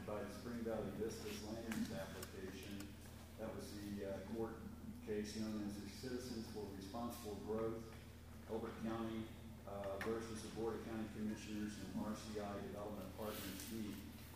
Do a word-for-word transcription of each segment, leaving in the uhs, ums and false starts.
by the Spring Valley Vistas land use application. That was the uh, court case known as the Citizens for Responsible Growth, Elbert County uh, versus the Board of County Commissioners and R C I Development Partners Incorporated.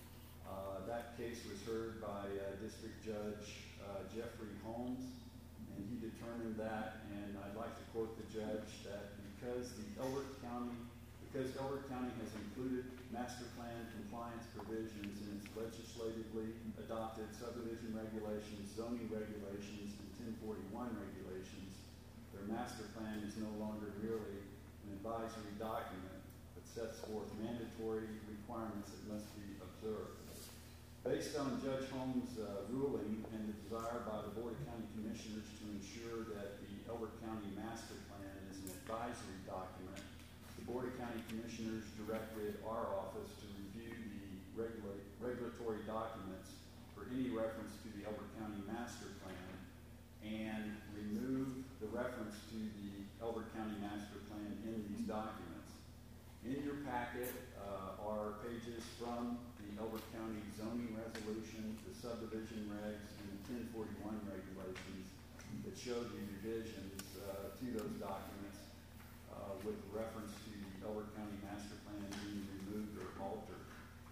Uh, that case was heard by uh, District Judge uh, Jeffrey Holmes, and he determined that, and I'd like to quote the judge, that because the Elbert County, because Elbert County has included master plan compliance provisions in its legislatively adopted subdivision regulations, zoning regulations, and ten forty-one regulations, their master plan is no longer merely an advisory document, but sets forth mandatory requirements that must be observed. Based on Judge Holmes' uh, ruling and the desire by the Board of County Commissioners to ensure that the Elbert County Master Plan is an advisory document, the Board of County Commissioners directed our office to review the regula- regulatory documents for any reference to the Elbert County Master Plan and remove the reference to the Elbert County Master Plan in these documents. In your packet uh, are pages from the Elbert County zoning resolution, the subdivision regs, and the ten forty-one regulations that show the revisions uh, to those documents uh, with reference to the Elbert County Master Plan being removed or altered.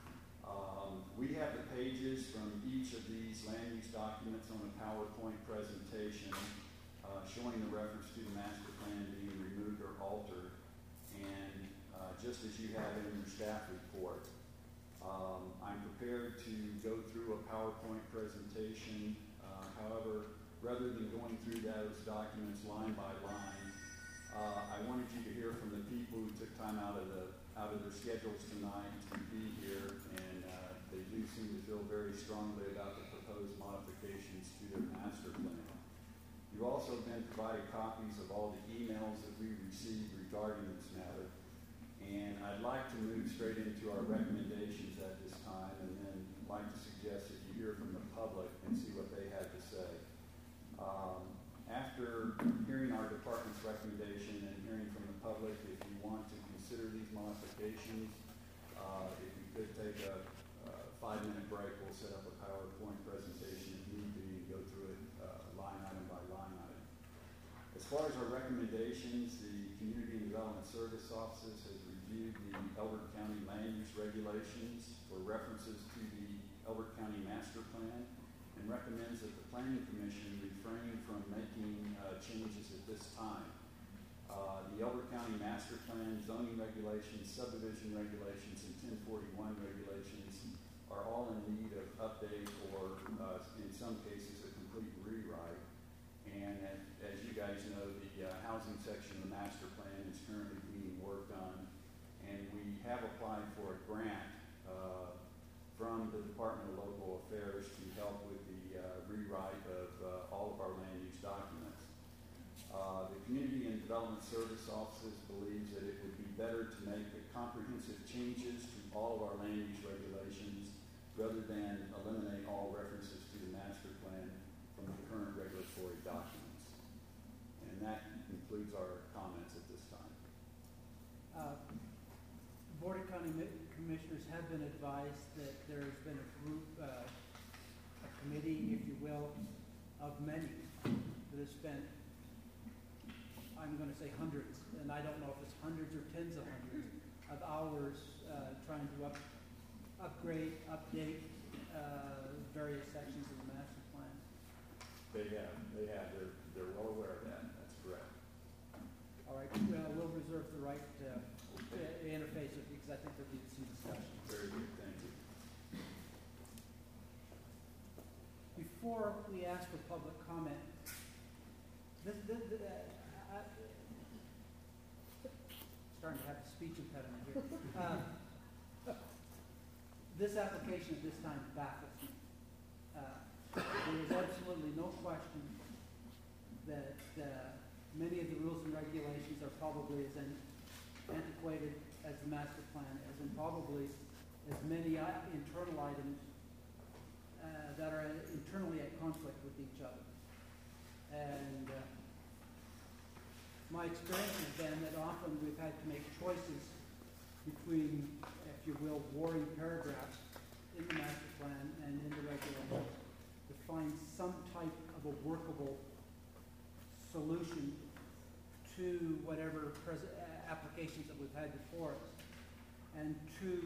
Um, we have the pages from each of these land use documents on a PowerPoint presentation uh, showing the reference to the master plan being removed or altered, and uh, just as you have in your staff report. Um, I'm prepared to go through a PowerPoint presentation. Uh, however, rather than going through those documents line by line, uh, I wanted you to hear from the people who took time out of the out of their schedules tonight to be here, and uh, they do seem to feel very strongly about the proposed modifications to their master plan. You've also been provided copies of all the emails that we received regarding this matter. And I'd like to move straight into our recommendations at this time, and then like to suggest that you hear from the public and see what they had to say. Um, after hearing our department's recommendation and hearing from the public, if you want to consider these modifications, uh, if you could take a, a five-minute break, we'll set up a PowerPoint presentation if need be and go through it uh, line item by line item. As far as our recommendations, the Community and Development Service Offices has reviewed the Elbert County land use regulations for references to the Elbert County Master Plan and recommends that the Planning Commission refrain from making uh, changes at this time. Uh, the Elbert County Master Plan, zoning regulations, subdivision regulations, and ten forty-one regulations are all in need of update or, uh, in some cases, a complete rewrite. And as, as you guys know, the uh, housing section of the master plan is currently being worked on, and we have applied for a grant uh, from the Department of Local Affairs to help with the uh, rewrite of uh, all of our land use documents. Uh, the Community and Development Service Offices believes that it would be better to make the comprehensive changes to all of our land use regulations rather than eliminate all references to the master plan from the current regulatory documents. And that concludes our comments at this time. Uh, Board of County Commissioners have been advised that there's been a group, uh, a committee, if you will, of many that has spent, I'm going to say hundreds, and I don't know if it's hundreds or tens of hundreds of hours uh, trying to up, upgrade, update uh, various sections of the master plan. They have, they have, they're, they're well aware of that, that's correct. All right, well, we'll reserve the right to uh, interface with you because I think there'll be some discussion. Very good, thank you. Before we ask for public comment, this, this, this, uh, I, starting to have a speech impediment here. Uh, this application at this time baffles me. Uh, there is absolutely no question that uh, many of the rules and regulations are probably as antiquated as the master plan is, and probably as many internal items uh, that are internally at conflict with each other. And uh, my experience has been that often we've had to make choices between, if you will, warring paragraphs in the master plan and in the regulations to find some type of a workable solution to whatever pres- uh, applications that we've had before us. And to,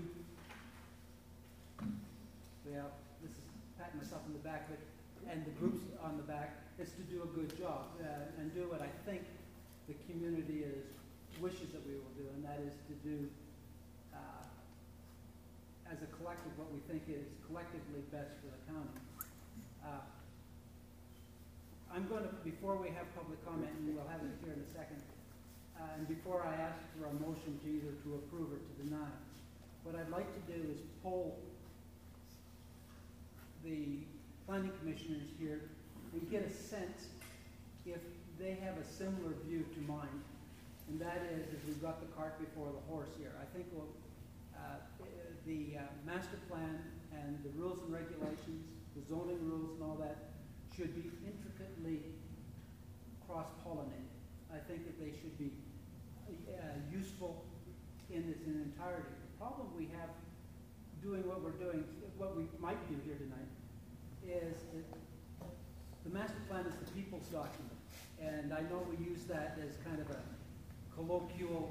well, this is patting myself on the back, but, and the groups on the back, is to do a good job uh, and do what I think the community is, wishes that we will do, and that is to do uh, as a collective what we think is collectively best for the county. Uh, I'm going to, before we have public comment, and we'll have it here in a second, uh, and before I ask for a motion to either to approve or to deny, what I'd like to do is poll the planning commissioners here and get a sense if they have a similar view to mine, and that is, is we've got the cart before the horse here. I think we'll, uh, the uh, master plan and the rules and regulations, the zoning rules and all that should be intricately cross-pollinated. I think that they should be uh, useful in its entirety. The problem we have doing what we're doing, what we might do here tonight, is that the master plan is the people's document. And I know we use that as kind of a colloquial,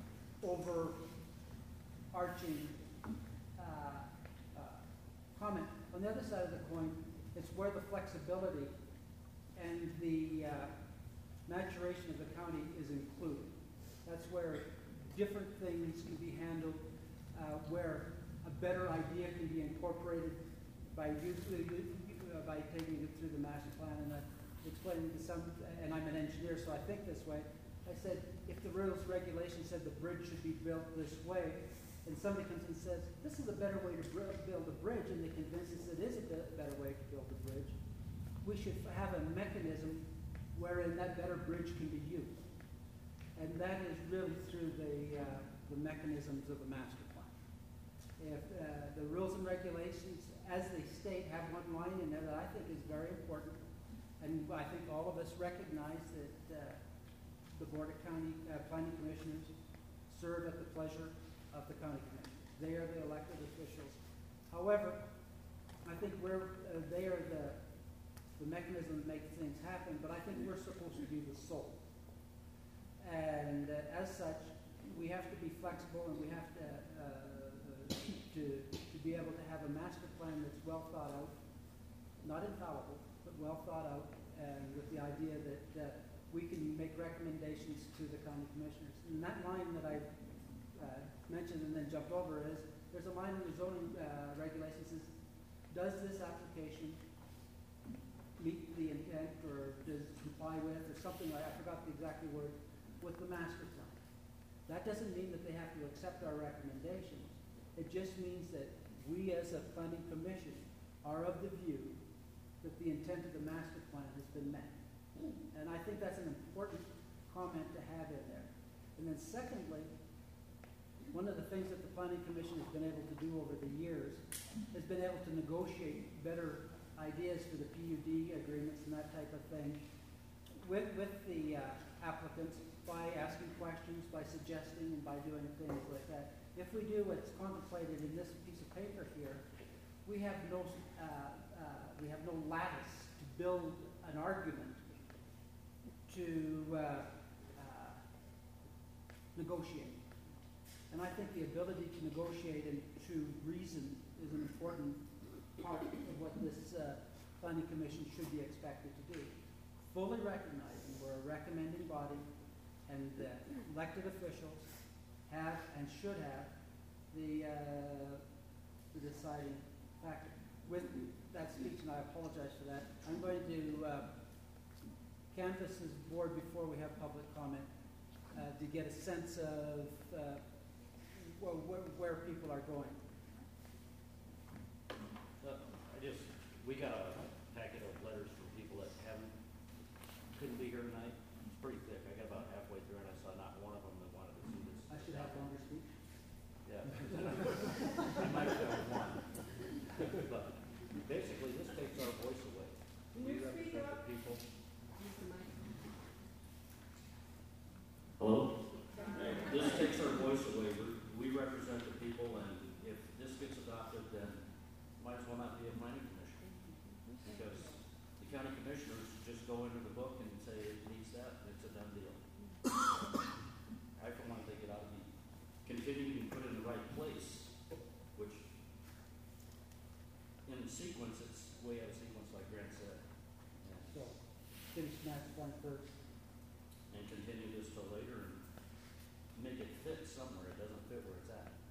overarching uh, uh, comment. On the other side of the coin, it's where the flexibility and the uh, maturation of the county is included. That's where different things can be handled, uh, where a better idea can be incorporated by use, uh, by taking it through the master plan. And I explained to some, and I'm an engineer, so I think this way. I said, if the rules regulations said the bridge should be built this way, and somebody comes and says, this is a better way to build a bridge, and they convince us it is a better way to build a bridge, we should have a mechanism wherein that better bridge can be used. And that is really through the, uh, the mechanisms of the master plan. If uh, the rules and regulations, as they state, have one line in there that I think is very important, and I think all of us recognize that uh, the Board of County uh, Planning Commissioners serve at the pleasure of the county commissioners. They are the elected officials. However, I think we're, uh, they are the, the mechanism that makes things happen, but I think we're supposed to be the soul. And uh, as such, we have to be flexible, and we have to, uh, to, to be able to have a master plan that's well thought out, not infallible, but well thought out, and with the idea that uh, we can make recommendations to the county commissioners. And that line that I uh, mentioned and then jumped over is, there's a line in the zoning uh, regulations that says, does this application meet the intent, or does it comply with, or something like, I forgot the exact word, with the master plan. That doesn't mean that they have to accept our recommendations. It just means that we as a planning commission are of the view that the intent of the master plan has been met. And I think that's an important comment to have in there. And then secondly, one of the things that the Planning Commission has been able to do over the years has been able to negotiate better ideas for the P U D agreements and that type of thing with, with the uh, applicants by asking questions, by suggesting, and by doing things like that. If we do what's contemplated in this piece of paper here, we have no, uh, uh, we have no lattice to build an argument to uh, uh, negotiate. And I think the ability to negotiate and to reason is an important part of what this uh, planning commission should be expected to do. Fully recognizing we're a recommending body, and the elected officials have and should have the, uh, the deciding factor. With that speech, and I apologize for that, I'm going to uh, canvass this board before we have public comment uh, to get a sense of uh, wh wh where people are going. Uh, I just, we got a packet of letters from people that haven't, couldn't be here tonight. It's pretty thick. I got about halfway through and I saw not one of them that wanted to see this. I should have longer speech. Yeah. I might have one. But basically, this takes our voice away. Can We you speak represent up? the people. Use the mic. Hello? This takes our voice away. We, we represent the people, and if this gets adopted, then just go into the book and say it meets that, it's a done deal. I for one think it ought to be continued and put in the right place, which in the sequence, it's way out of sequence like Grant said. And, So, finish master plan first. and continue this till later and make it fit somewhere. It doesn't fit where it's at.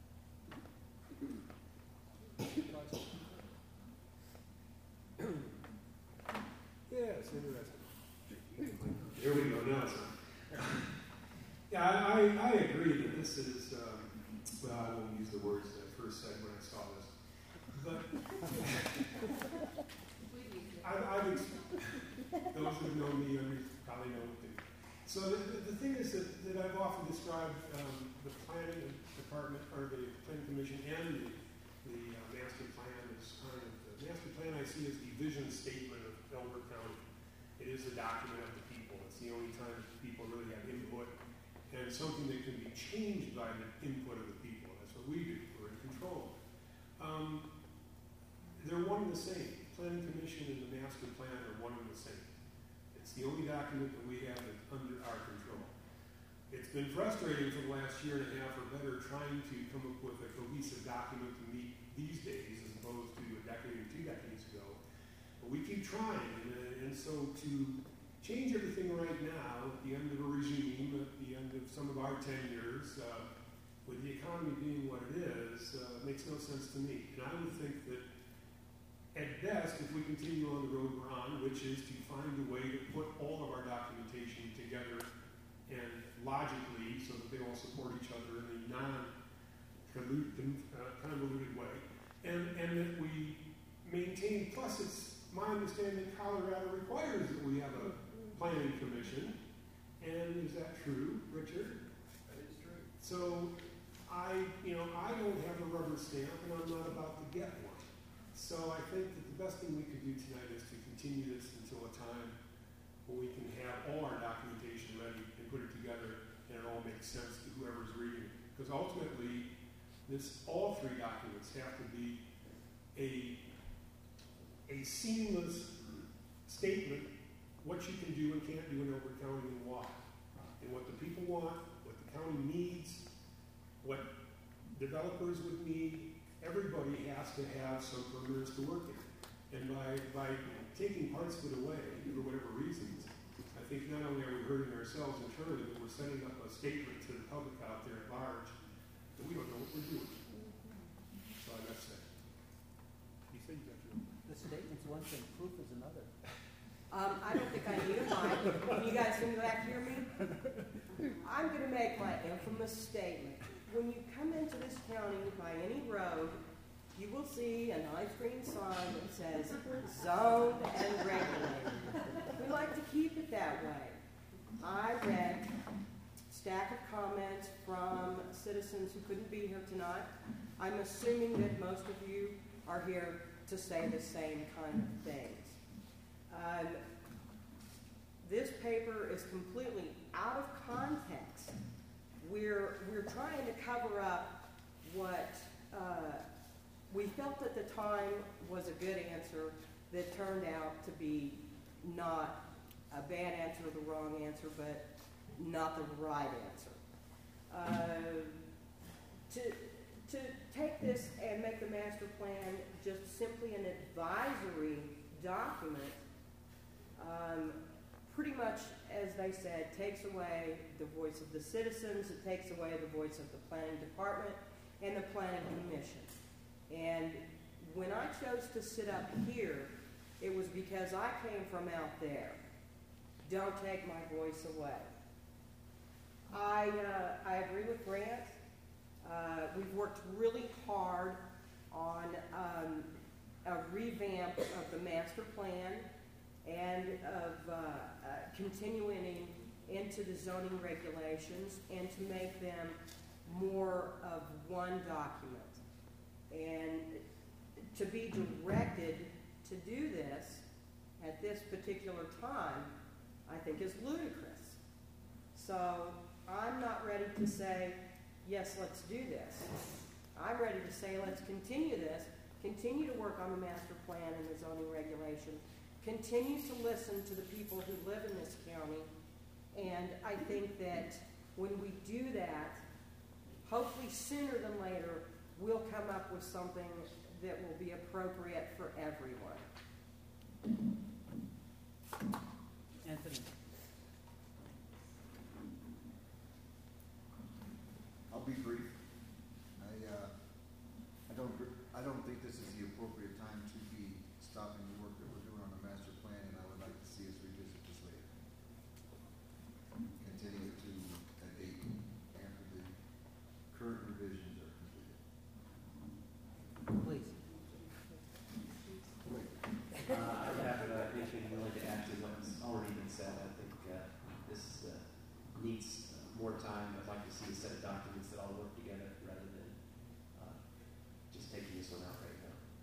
Yeah, it's interesting. Here we go, now it's on. Yeah, I, I, I agree that this is, um, well, I won't use the words that I first said when I saw this, but I, I've, ex- those who know me under- probably know what they. So the, the, the thing is that, that I've often described um, the planning department, or the planning commission and the, the uh, master plan as kind of, the master plan I see as the vision statement of Elbert County. It is a document of the people. It's the only time people really have input, and something that can be changed by the input of the people. That's what we do. We're in control. Um, they're one and the same. The planning commission and the master plan are one and the same. It's the only document that we have that's under our control. It's been frustrating for the last year and a half or better trying to come up with a cohesive document to meet these days as opposed to a decade or two decades ago. But we keep trying, and, and so to change everything right now at the end of a regime, at the end of some of our tenures, uh, with the economy being what it is, uh, makes no sense to me. And I would think that at best, if we continue on the road we're on, which is to find a way to put all of our documentation together and logically so that they all support each other in a non-convoluted way, and, and that we maintain, plus it's my understanding Colorado requires that we have a planning commission, and is that true, Richard? That is true. So I, you know, I don't have a rubber stamp, and I'm not about to get one. So I think that the best thing we could do tonight is to continue this until a time when we can have all our documentation ready and put it together, and it all makes sense to whoever's reading it. Because ultimately, this all three documents have to be a a seamless statement what you can do and can't do in Elbert County and why, and what the people want, what the county needs, what developers would need. Everybody has to have some perimeters to work in. And by, by taking parts of it away, for whatever reasons, I think not only are we hurting ourselves internally, but we're sending up a statement to the public out there at large that we don't know what we're doing. So I must say. You said you got your... The statement's one thing, proof is another. Um, I don't think I need a mic. Can you guys in the back hear me? I'm going to make my infamous statement. When you come into this county by any road, you will see a nice green sign that says zoned and regulated. We like to keep it that way. I read a stack of comments from citizens who couldn't be here tonight. I'm assuming that most of you are here to say the same kind of things. Um, this paper is completely out of context. We're, we're trying to cover up what uh, we felt at the time was a good answer that turned out to be not a bad answer or the wrong answer, but not the right answer. Uh, to, to take this and make the master plan just simply an advisory document, um, pretty much, as they said, takes away the voice of the citizens, it takes away the voice of the planning department and the planning commission. And when I chose to sit up here, it was because I came from out there. Don't take my voice away. I, uh, I agree with Grant. Uh, we've worked really hard on um, a revamp of the master plan and of uh, uh, continuing into the zoning regulations and to make them more of one document. And to be directed to do this at this particular time, I think is ludicrous. So I'm not ready to say, yes, let's do this. I'm ready to say, let's continue this, continue to work on the master plan and the zoning regulation, continue to listen to the people who live in this county. And I think that when we do that, hopefully sooner than later, we'll come up with something that will be appropriate for everyone. Anthony? I'll be brief. I, uh, I don't, gr- I don't think this is the appropriate time to be stopping the work that we're doing on the master plan, and I would like to see us revisit this later. Continue to a date after the current revisions are completed. Please. Uh, I have uh, anything really to add to what's already been said. I think uh, this uh, needs uh, more time. I'd like to see a set of documents that all work together rather than uh, just taking this one out right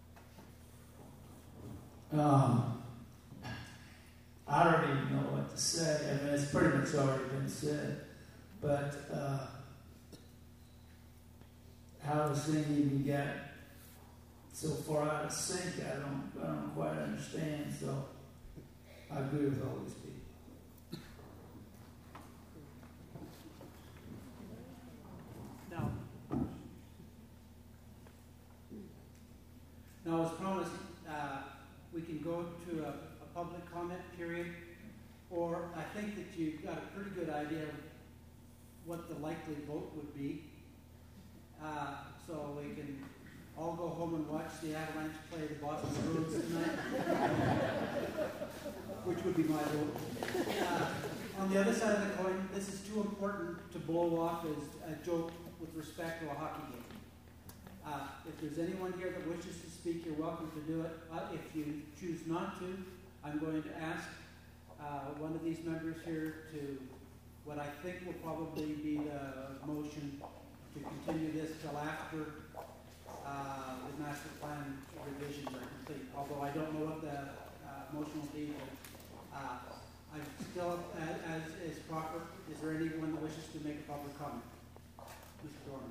now. Um, I don't even know what to say. I mean, it's pretty much already been said. But uh, how this thing even got so far out of sync, I don't, I don't quite understand. So I agree with all these people. Now, now as promised, uh, we can go to a, a public comment period, or I think that you've got a pretty good idea of what the likely vote would be. Uh, so we can all go home and watch the Avalanche play the Boston Bruins tonight, which would be my vote. Uh, on the other side of the coin, this is too important to blow off as a joke with respect to a hockey game. Uh, if there's anyone here that wishes to speak, you're welcome to do it. Uh, if you choose not to, I'm going to ask uh, one of these members here to what I think will probably be the motion to continue this till after uh, the master plan revisions are complete. Although I don't know what the uh, motion will be, but uh, I'm still, as, as is proper, is there anyone that wishes to make a public comment? Mister Dorman.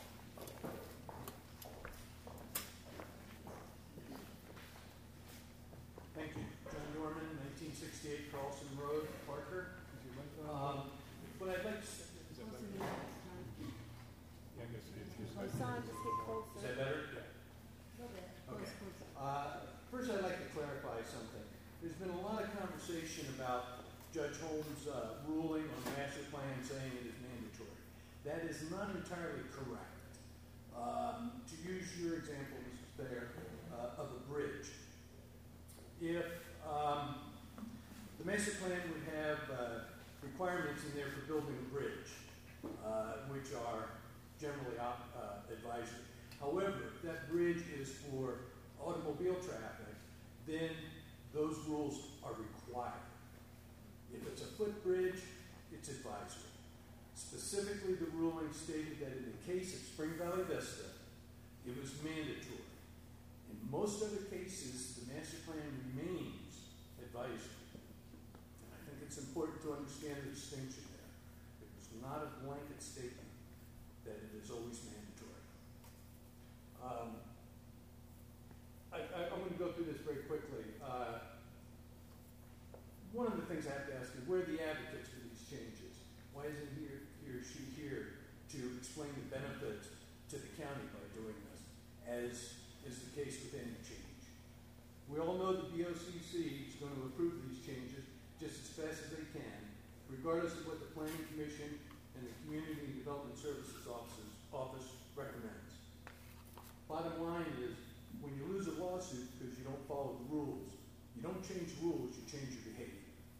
Thank you. John Dorman, nineteen sixty-eight Carlson Road, Parker. Um, what I'd like to say, is that better? Yeah, I guess it is. Hassan, just get closer. Is that better? Yeah. A little bit. Okay. Close, close. Uh, first, I'd like to clarify something. There's been a lot of conversation about Judge Holmes' uh, ruling on the master plan saying it is mandatory. That is not entirely correct. Um, to use your example, Mister Thayer, uh, of a bridge. If um, the master plan would have uh, requirements in there for building a bridge, uh, which are generally op- uh, advisory. However, if that bridge is for automobile traffic, then those rules are required. If it's a footbridge, it's advisory. Specifically, the ruling stated that in the case of Spring Valley Vista, it was mandatory. In most other cases, the master plan remains advisory. And I think it's important to understand the distinction there. It was not a blanket statement that it is always mandatory. Um, I, I, I'm going to go through this very quickly. Uh, one of the things I have to ask is, where are the advocates for these changes? Why isn't he or, he or she here to explain the benefits to the county by doing this, as is the case with any change? We all know the B O C C is going to approve these changes just as fast as they can, regardless of what the Planning Commission and the Community Development Services Office, office recommends. Bottom line is, when you lose a lawsuit because you don't follow the rules, you don't change rules, you change your behavior.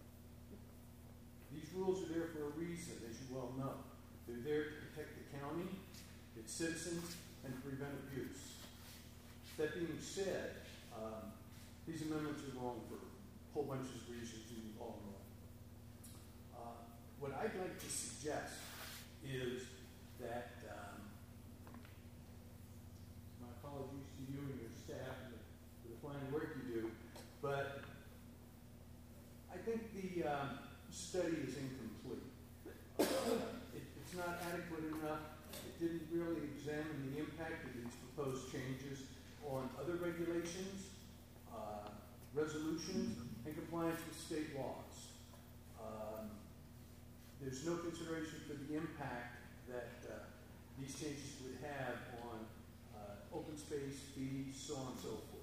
These rules are there for a reason, as you well know. They're there to protect the county, its citizens, and to prevent abuse. That being said, um, these amendments are wrong for a whole bunch of reasons you all know. Uh, what I'd like to suggest is that, um, my apologies to you and your staff and the, for the fine work you do, but I think the um, study is incomplete. Uh, it, it's not adequate enough. It didn't really examine the impact of these proposed changes on other regulations, uh, resolutions, and in compliance with state laws. Um, there's no consideration for the impact that uh, these changes would have on uh, open space, fees, so on and so forth.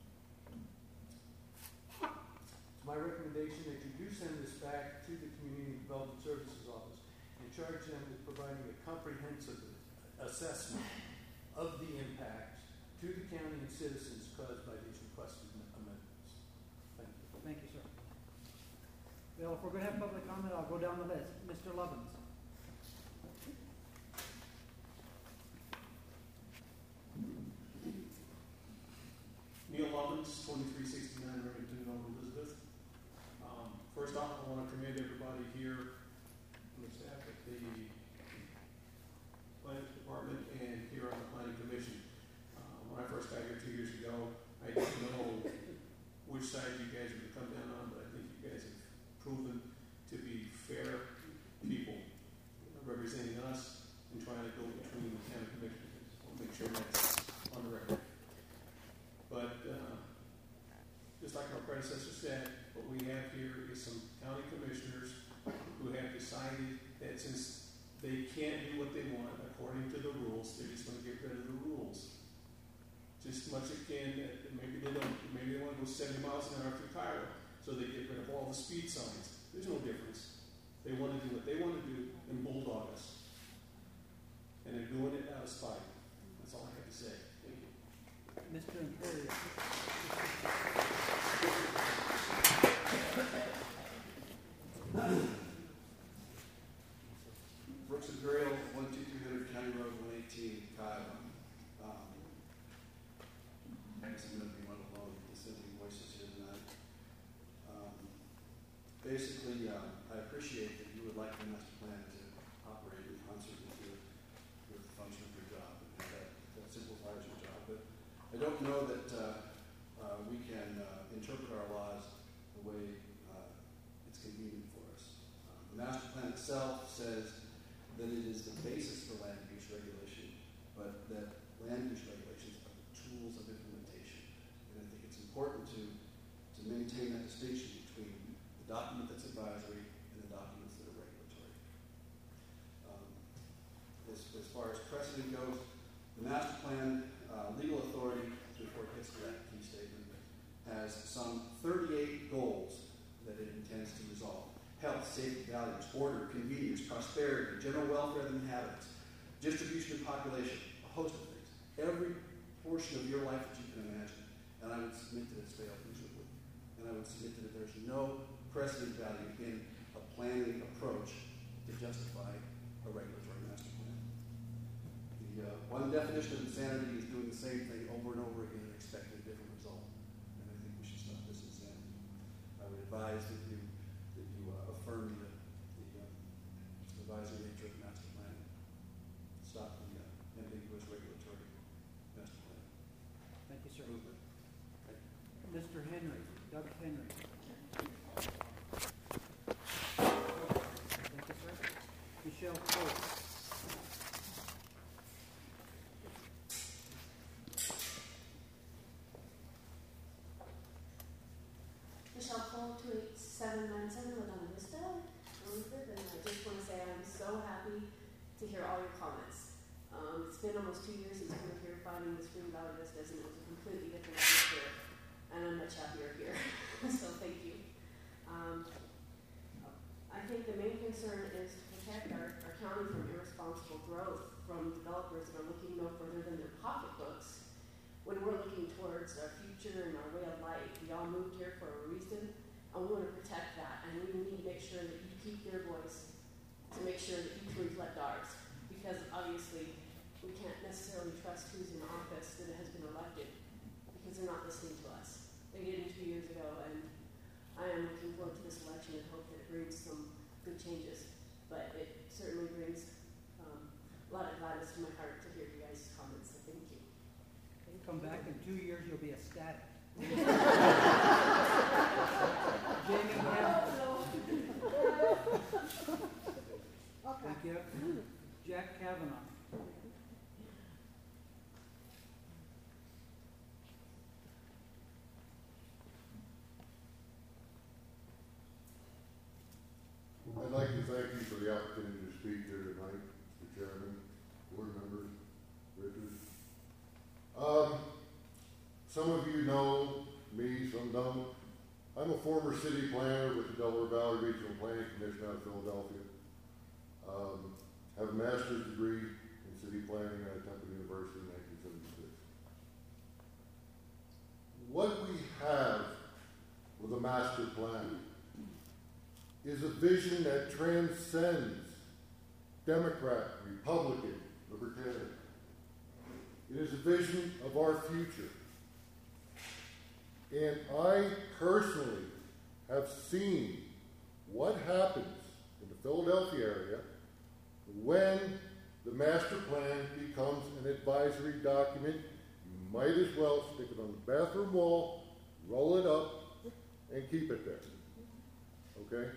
It's my recommendation that you do send this back to the Community Development Services Office and charge them with providing a comprehensive assessment of the impact to the county and citizens caused by these requested amendments. Thank you. Thank you, sir. Well, if we're going to have public comment, I'll go down the list. Mister Lovins. Neil Lovins, twenty-three sixty-nine Remington Road, Elizabeth. Um, first off, I want to commend everybody here on the staff at the Planning Department and here on the Planning Commission. Uh, when I first got here two years ago, I didn't know which side you guys would come down on, but I think you guys have proven to be fair people representing us and trying to go between the county commissioners. I'll make sure that's on the record. But uh, just like our predecessor said, what we have here is some county commissioners who have decided that since they can't do what they want according to the rules, they're just going to get rid of the rules. Just much as can, maybe they don't, maybe they want to go seventy miles an hour through Cairo, so they get rid of all the speed signs. There's no difference. They want to do what they want to do and bulldog us. And they're doing it out of spite. That's all I have to say. Thank you. Mister Imperial. Brooks Imperial, one two three hundred County Road, one eighteen, Kiowa. Um, I guess I'm going to be one of the lone dissenting voices here tonight. Um, basically, uh, I appreciate that you would like the master plan to operate in concert with your, with the function of your job, and that, that simplifies your job. But I don't know that uh, uh, we can uh, interpret our laws the way uh, it's convenient for us. Um, the master plan itself says that it is the basis for land use regulation, but that land use regulations are the tools of implementation. And I think it's important to, to maintain that distinction between the document that's advisory and the documents that are regulatory. Um, as, as far as precedent goes, the master plan uh, legal authority, before it gets to that key statement, has some thirty-eight goals that it intends to resolve. Health, safety, values, order, convenience, prosperity, general welfare of the inhabitants, distribution of population, a host of things. Every portion of your life that you can imagine. And I would submit that it's failed miserably. And I would submit that there's no precedent value in a planning approach to justify a regulatory master plan. The uh, one definition of insanity is doing the same thing over and over again and expecting a different result. And I think we should stop this insanity. I would advise that you affirm the, the uh, advisory nature of the master plan. Stop the uh, ambiguous regulatory master plan. Thank you, sir. Movement. Mister Henry, Doug Henry. Thank you, sir. Michelle Cole. Michelle Cole, two eight seven nine seven, Ladonna Vista, Elizabeth, and I just want to say I'm so happy to hear all your comments. Um, it's been almost two years since we were here fighting this Green Valley Vistas, and it was a completely different atmosphere, and I'm much happier here. So thank you. Um, I think the main concern is to protect our, our county from irresponsible growth from developers that are looking no further than their pocketbooks. When we're looking towards our future and our way of life, we all moved here for a reason, and we want to protect that, and we need to make sure that you keep your voice to make sure that you can reflect ours, because obviously we can't necessarily trust who's in office that has been elected, because they're not listening to us. They didn't two years ago, and I am looking forward to this election and hope that it brings some good changes, but it certainly brings um, a lot of gladness to my heart to hear you guys' comments, so thank you. Come back in two years, you'll be ecstatic. Okay. Thank you. Jack Kavanaugh. the opportunity to speak here tonight, Mister Chairman, board members, Richard. Um, some of you know me, some don't. I'm a former city planner with the Delaware Valley Regional Planning Commission out of Philadelphia. Um, have a master's degree in city planning at Temple University in nineteen seventy-six. What we have with a master plan is a vision that transcends Democrat, Republican, Libertarian. It is a vision of our future. And I personally have seen what happens in the Philadelphia area when the master plan becomes an advisory document. You might as well stick it on the bathroom wall, roll it up, and keep it there. Okay?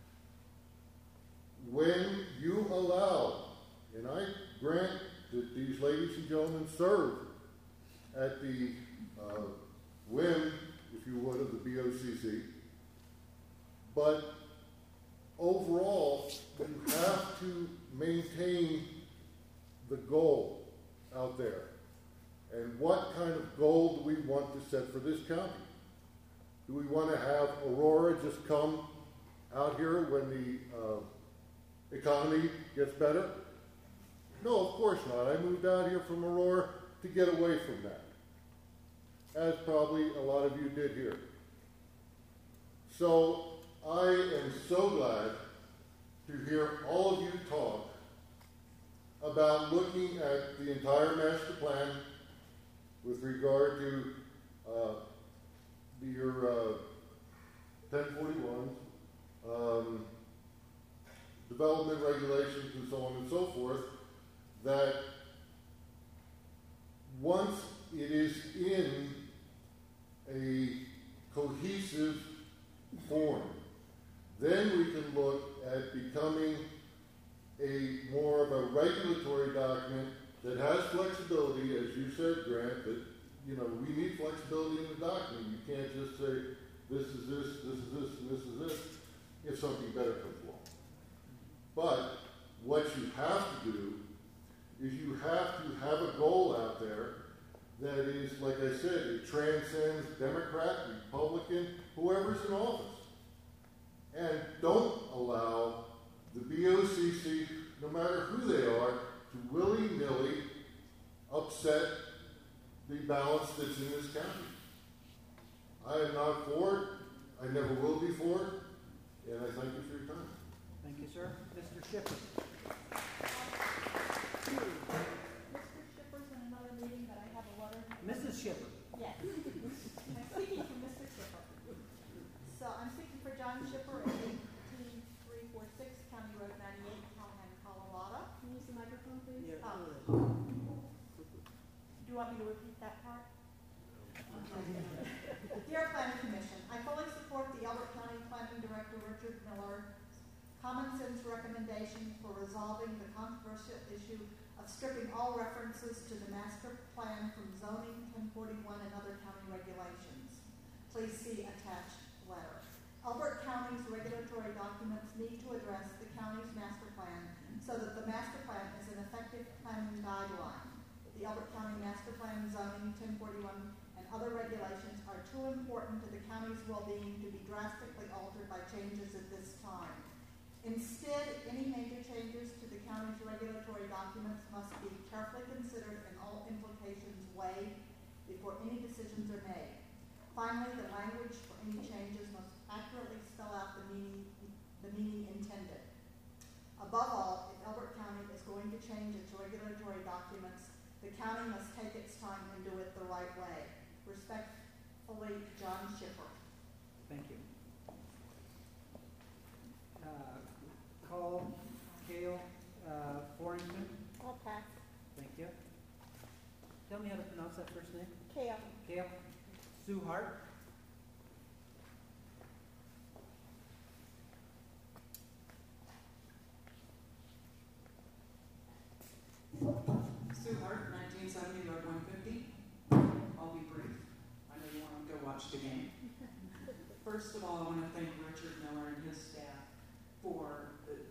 When you allow, and I grant that these ladies and gentlemen serve at the uh, whim, if you would, of the B O C C, but overall, you have to maintain the goal out there. And what kind of goal do we want to set for this county? Do we want to have Aurora just come out here when the uh, economy gets better? No, of course not. I moved out here from Aurora to get away from that, as probably a lot of you did here. So I am so glad to hear all of you talk about looking at the entire master plan with regard to uh, your uh, ten forty-one, um, development regulations and so on and so forth, that once it is in a cohesive form, then we can look at becoming a more of a regulatory document that has flexibility, as you said, Grant, that, you know, we need flexibility in the document. You can't just say, this is this, this is this, and this is this, if something better comes along. But what you have to do is you have to have a goal out there that is, like I said, it transcends Democrat, Republican, whoever's in office. And don't allow the B O C C, no matter who they are, to willy-nilly upset the balance that's in this county. I am not for it. I never will be for it. And I thank you for your time. Thank you, sir. Mister Schiffer. Mister Schiffer's in another meeting, but I have a letter. Missus Schiffer. Yes. I'm speaking for Mister Schiffer. So I'm speaking for John Schiffer at eighteen three forty-six County Road ninety-eight, Callahan, Colorado. Can you use the microphone, please? Yeah. Oh. Do you want me to repeat that part? Dear Planning Commission, I fully support the Elbert County Planning Director Richard Miller's common sense recommendation for resolving the controversial issue of stripping all references to the master plan from zoning, ten forty-one, and other county regulations. Please see attached letter. Elbert County's regulatory documents need to address the county's master plan so that the master plan is an effective planning guideline. The Elbert County Master Plan, zoning, ten forty-one, and other regulations are too important to the county's well-being to be drastically altered by changes at this time. Instead, any major changes to the county's regulatory documents must be carefully considered and all implications weighed before any decisions are made. Finally, the language for any changes must accurately spell out the meaning, the meaning intended. Above all, if Elbert County is going to change its regulatory documents, the county must take its time and do it the right way. Respectfully, John Schiffer. Thank you. Uh, Call Kale uh, Forrington. I'll pass. Thank you. Tell me how to pronounce that first name. Kale. Kale. Sue Hart. Sue Hart, nineteen seventy, Road one fifty. I'll be brief. I know you want to go watch the game. First of all, I want to thank Richard Miller and his staff for the, the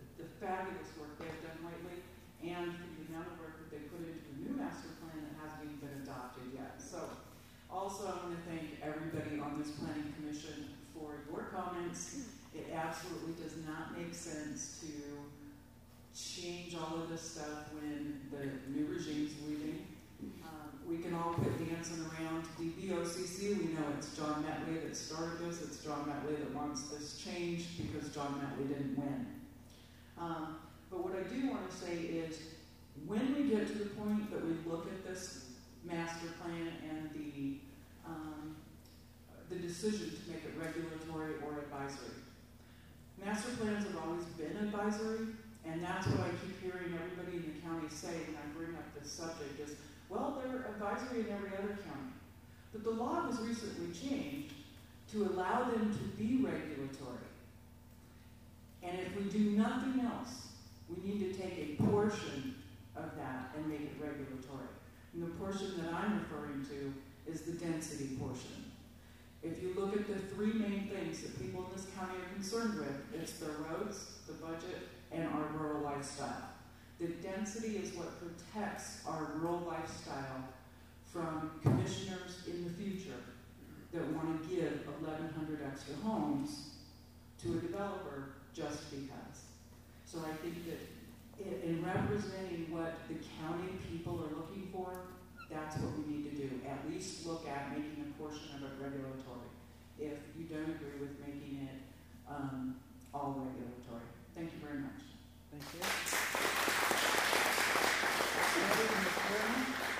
fabulous work they've done lately, and for the amount of work that they put into the new master plan that hasn't even been adopted yet. So, also I want to thank everybody on this planning commission for your comments. It absolutely does not make sense to change all of this stuff when the new regime's leaving. Um, we can all quit dancing around the B O C C. We know it's John Metley that started this. It's John Metley that wants this changed because John Metley didn't win. Um, but what I do want to say is, when we get to the point that we look at this master plan and the um, the decision to make it regulatory or advisory, master plans have always been advisory, and that's what I keep hearing everybody in the county say when I bring up this subject is, well, they're advisory in every other county. But the law was recently changed to allow them to be regulatory. And if we do nothing else, we need to take a portion of that and make it regulatory. And the portion that I'm referring to is the density portion. If you look at the three main things that people in this county are concerned with, it's the roads, the budget, and our rural lifestyle. The density is what protects our rural lifestyle from commissioners in the future that want to give eleven hundred extra homes to a developer just because. So I think that in representing what the county people are looking for, that's what we need to do. At least look at making a portion of it regulatory. If you don't agree with making it um, all regulatory. Thank you very much. Thank you. Patty McKernan.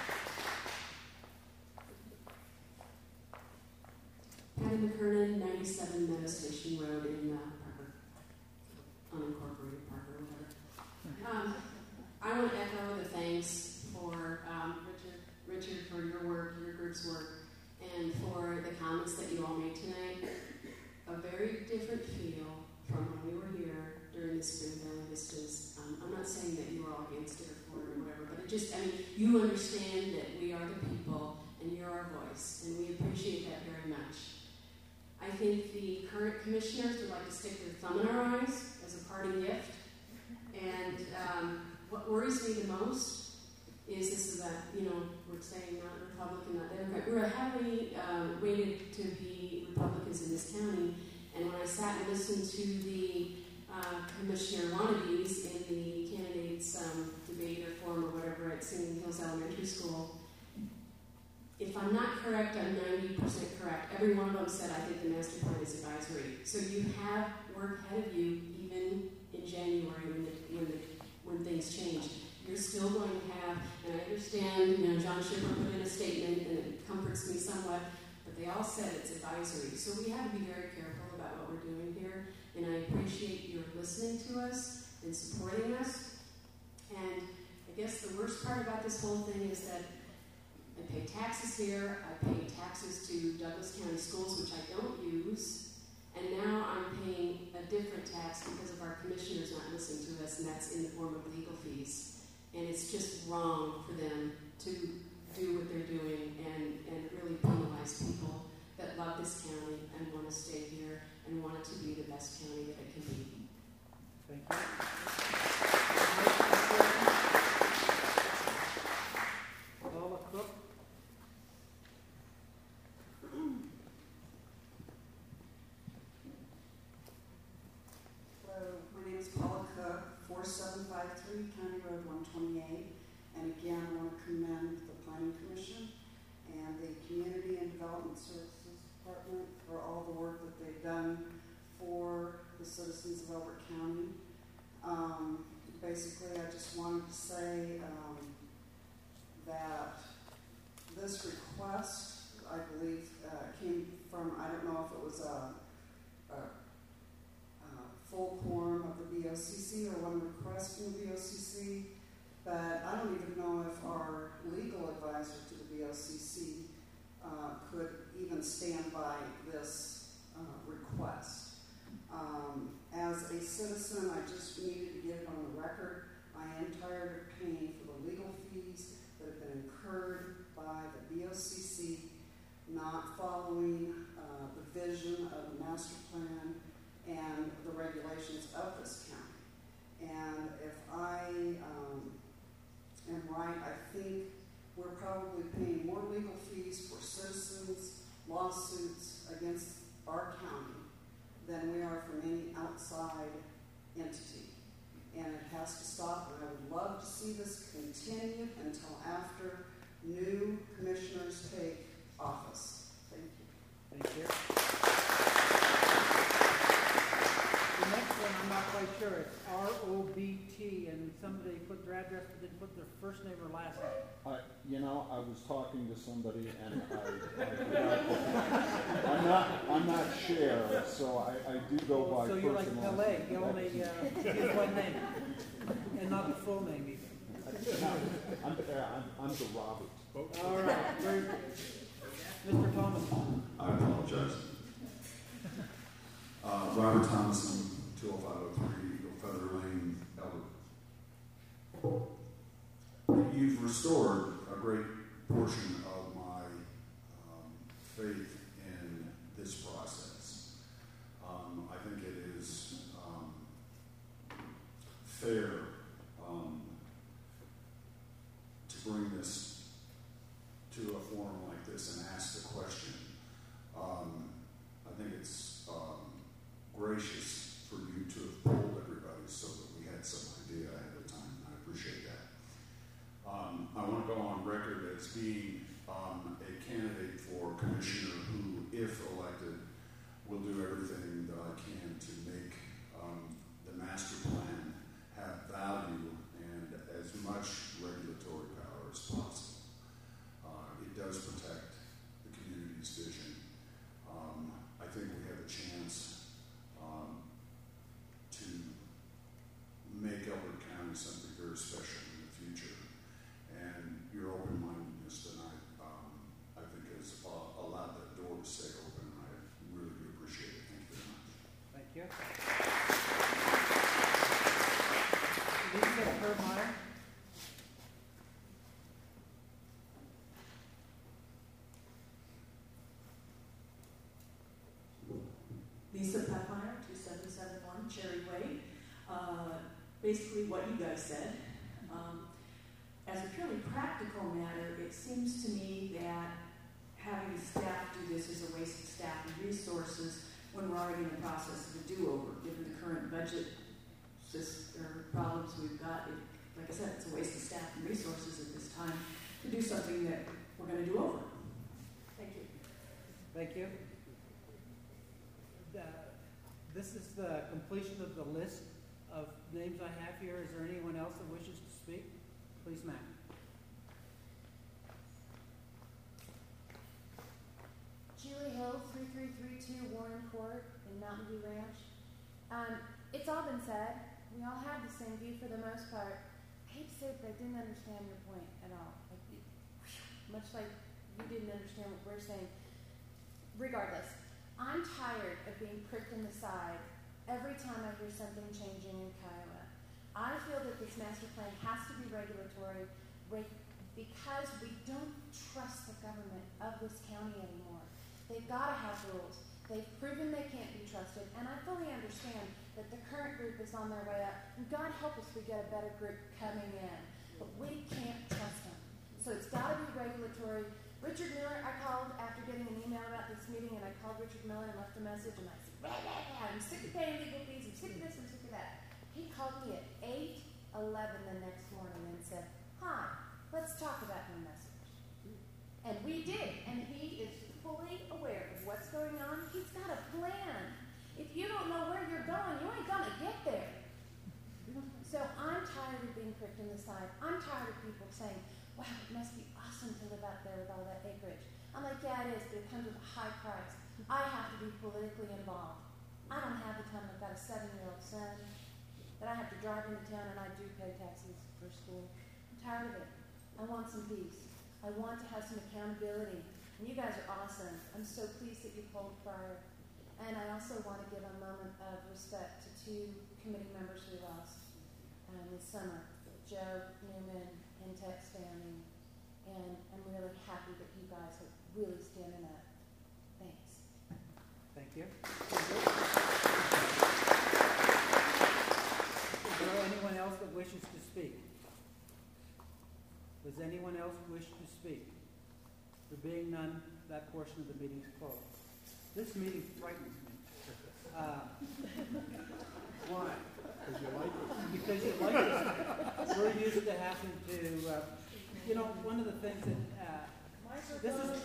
Patty McKernan, ninety-seven Meadow Station Road in uh, Parker, unincorporated Parker, whatever. Um, I want to echo the thanks for um, Richard, Richard for your work, your group's work, and for the comments that you all made tonight. A very different feel from when we were here during the Spring Valley Vistas. Um, I'm not saying that you were all against it or for it or whatever, but it just, I mean, you understand that we are the people and you're our voice, and we appreciate that very much. I think the current commissioners would like to stick their thumb in our eyes as a parting gift. And um, what worries me the most is this is a, you know, we're saying not Republican, not Democrat. We're heavily um, weighted to be Republicans in this county. And when I sat and listened to the uh, Commissioner wannabes in the candidates um, debate or forum or whatever at Singing Hills Elementary School, if I'm not correct, I'm ninety percent correct. Every one of them said, I think the master plan is advisory. So you have work ahead of you, even in January when, the, when, the, when things change. You're still going to have, and I understand, you know, John Schiffer put in a statement, and it comforts me somewhat, but they all said it's advisory. So we have to be very careful about what we're doing here, and I appreciate your listening to us and supporting us. And I guess the worst part about this whole thing is that I pay taxes here, I pay taxes to Douglas County Schools, which I don't use, and now I'm paying a different tax because of our commissioners not listening to us, and that's in the form of legal fees. And it's just wrong for them to do what they're doing and, and really penalize people that love this county and want to stay here and want it to be the best county that it can be. Thank you. Paula Cook. Hello, my name is Paula Cook, four seven five three County Road one twenty-eight. And again, I want to commend the Planning Commission and the Community and Development Services Department for all the work that they've done for the citizens of Elbert County. Um, basically, I just wanted to say um, that this request, I believe, uh, came from, I don't know if it was a, a, a full quorum of the B O C C or one request from the B O C C, but I don't even know if our legal advisor to the B O C C uh, could even stand by this uh, request. Um, as a citizen, I just needed to get it on the record. I am tired of paying for the legal fees that have been incurred by the B O C C, not following uh, the vision of the master plan and the regulations of this county. And right. I think we're probably paying more legal fees for citizens' lawsuits against our county than we are from any outside entity. And it has to stop, and I would love to see this continue until after new commissioners take office. Thank you. Thank you. The next one, I'm not quite sure, it's R O B T, and somebody put their address, but didn't put their first name or last name. I, you know, I was talking to somebody and I, I forgot. I'm not, I'm not Cher, so I, I do go by So first you're like and last Pelé, name. you only, uh, use one name, and not the full name even. No, I'm, I'm, I'm the Robert. All right, very good. Mister Thomas. I apologize. Uh, Robert Thomason, two oh five oh three Eagle Feather Lane, Elbert. You've restored a great portion of my um, faith in this process. Um, I think it is um, fair um, to bring this to a forum like this and ask the question. Um, I think it's um, gracious for you to have polled everybody so that we had some idea ahead of time. I appreciate that. Um, I want to go on record as being um, a candidate for commissioner who, if elected, will do everything that I can to make um, the master plan have value and as much regulatory power as possible. Uh, it does protect the community's vision. Um, I think we have a chance um, to make Elbert County something very special in the future. And your open-mindedness tonight, um, I think, has uh, allowed that door to stay open. I really do appreciate it. Thank you very much. Thank you. Lisa Permeyer. Lisa Pepmeyer, two seven seven one Cherry Way. Uh, basically what you guys said. Um, as a purely practical matter, it seems to me that having staff do this is a waste of staff and resources when we're already in the process of a do-over. Given the current budget system, or problems we've got, it, like I said, it's a waste of staff and resources at this time to do something that we're going to do over. Thank you. Thank you. Uh, This is the completion of the list of names I have here. Is there anyone else that wishes to speak? Please, ma'am. Julie Hill, three three three two Warren Court in Mountain View Ranch. Um, it's all been said. We all have the same view for the most part. I hate to say it, but I didn't understand your point at all. Like, it, much like you didn't understand what we're saying. Regardless, I'm tired of being pricked in the side every time I hear something changing in Kiowa. I feel that this master plan has to be regulatory because we don't trust the government of this county anymore. They've got to have rules. They've proven they can't be trusted, and I fully understand that the current group is on their way up, and God help us we get a better group coming in. But we can't trust them. So it's got to be regulatory. Richard Miller, I called after getting an email about this meeting, and I called Richard Miller and left a message, and I said, blah, blah, blah, I'm sick of paying legal fees, I'm sick of this, I'm sick of that. He called me at eight eleven the next morning and said, hi, let's talk about your message. And we did, and he is fully aware of what's going on. He's got a plan. If you don't know where you're going, you ain't gonna get there. So I'm tired of being pricked in the side. I'm tired of people saying, wow, it must be awesome to live out there with all that acreage. I'm like, yeah, it is, but it comes with a high price. I have to be politically involved. I don't have the time. I've got a seven-year-old son that I have to drive into town, and I do pay taxes for school. I'm tired of it. I want some peace. I want to have some accountability. And you guys are awesome. I'm so pleased that you polled prior. And I also want to give a moment of respect to two committee members we lost um, this summer, Joe Newman and Tex Fanning. And I'm really happy that you guys are really standing up. Thanks. Thank you. Is there anyone else that wishes to speak? Does anyone else wish to speak? There being none, that portion of the meeting is closed. This meeting frightens me. Uh, why? Because you like it. Because you like it. We're used to having to, uh, you know, one of the things that, uh, this is,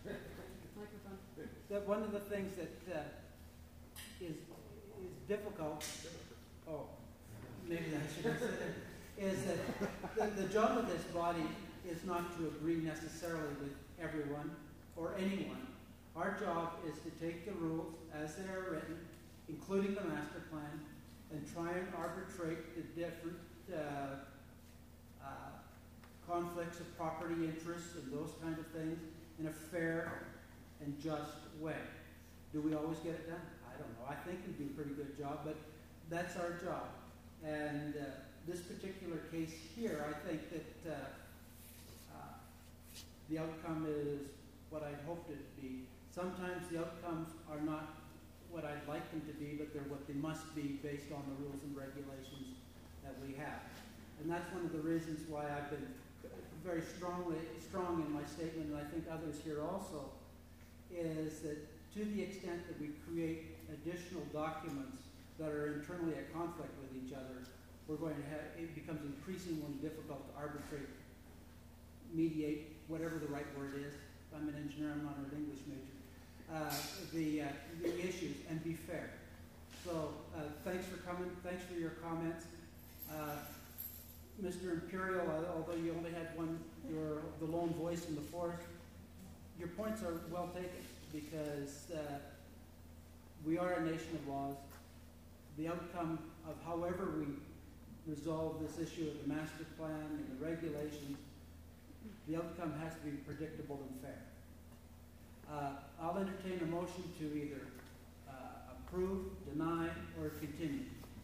that one of the things that uh, is is difficult. Oh, maybe I should have said it. Is that the, the job of this body is not to agree necessarily with everyone or anyone. Our job is to take the rules as they are written, including the master plan, and try and arbitrate the different uh, uh, conflicts of property interests and those kind of things in a fair and just way. Do we always get it done? I don't know. I think we do a pretty good job, but that's our job. And uh, this particular case here, I think that uh, uh, the outcome is what I'd hoped it to be. Sometimes the outcomes are not what I'd like them to be, but they're what they must be based on the rules and regulations that we have. And that's one of the reasons why I've been very strongly strong in my statement, and I think others here also, is that to the extent that we create additional documents that are internally at conflict with each other, we're going to have, it becomes increasingly difficult to arbitrate, mediate, whatever the right word is. I'm an engineer, I'm not an English major. Uh, the, uh, the issues and be fair. So uh, thanks for coming, thanks for your comments. Uh, Mister Imperial, uh, although you only had one, you're the lone voice in the forest, your points are well taken because uh, we are a nation of laws. The outcome of however we resolve this issue of the master plan and the regulations, the outcome has to be predictable and fair. Uh, I'll entertain a motion to either uh, approve, deny, or continue.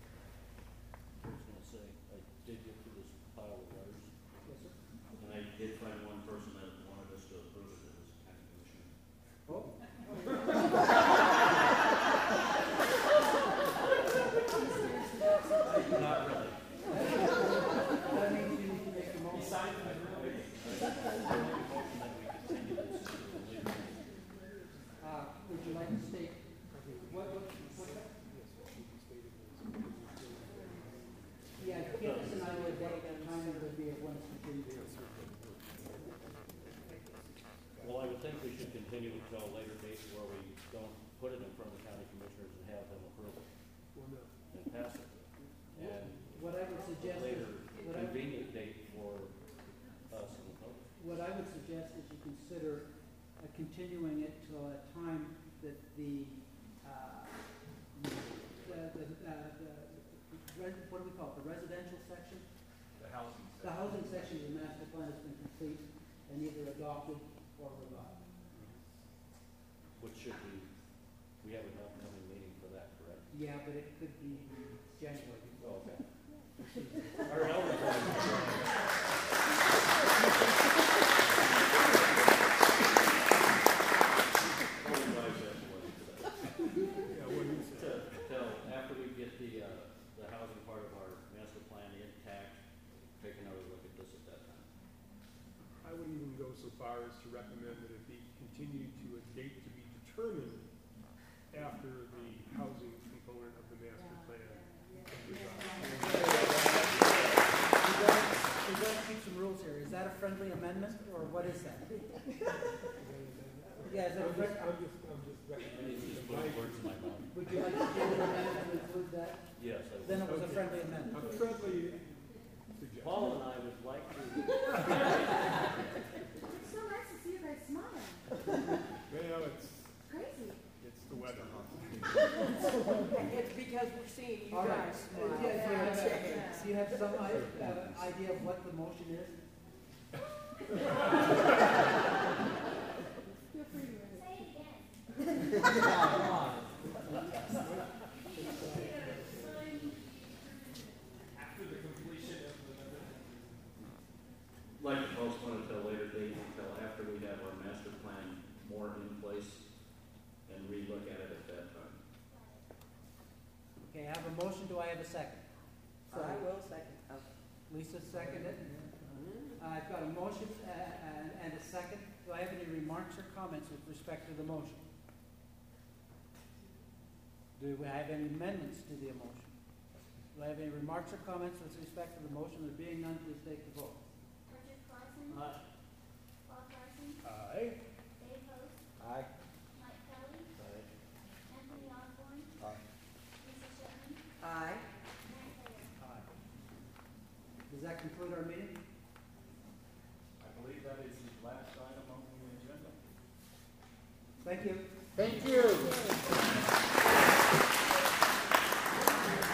I was going to say, I did get through this pile of letters. Yes, sir. And I did find one person that wanted us to approve it as county commissioner. Oh. Not really. That means you need to make a motion. Besides, I really, I make a motion that we continue this to the later. Uh, would you like to state what, what, what? Yeah, give us an idea of what time it would be at once continue. Well, I would think we should continue until a later date where we don't put it in front of the county commissioners and have them approve it and pass it. And What I would suggest is, later what I, convenient date for us and the public. what I would suggest is you consider uh, continuing it till a time that the, uh, the, the, uh, the, res, what do we call it, the residential section? The housing section. The housing section of the master plan has been complete and either adopted or revived. Which should be, we have an upcoming meeting for that, correct? Yeah, but it could be January. Oh, okay. Our elders are- To tell, after we get the, uh, the housing part of our master plan intact, take another look at this at that time. I wouldn't even go so far as to recommend that it be continued to a date to be determined after the housing component of the master plan. We've got to keep some rules here. Is that a friendly amendment, or what is that? Yeah, is that a I'm just, friend- I'm just, I'm just recommending. Just putting words in my mouth. Would you like to do an amendment to include that? Yes, I would. Then it was a Okay. friendly amendment. A friendly suggestion. Paul and I would like to, It's so nice to see you guys smile. Well, it's, Crazy. it's the weather. It's because we're seeing you All right. guys Uh, smile. yeah, do you have a- Yeah. do you have some i- uh, idea of what the motion is? Feel free to Say it again. After the completion of the like to postpone until a later date, until after we have our master plan more in place and relook at it at that time. Okay, I have a motion. Do I have a second? I will second. Oh. Lisa seconded. I've got a motion uh, and, and a second. Do I have any remarks or comments with respect to the motion? Do we have any amendments to the motion? Do I have any remarks or comments with respect to the motion? There being none, please take the vote. Richard Carson. Aye. Bob Carson. Aye. Dave Host. Aye. Mike Kelly. Aye. Anthony Osborne. Aye. Lisa Shetland. Aye. Matt Taylor. Aye. Does that conclude our meeting? I believe that is the last item on the agenda. Thank you. Thank you.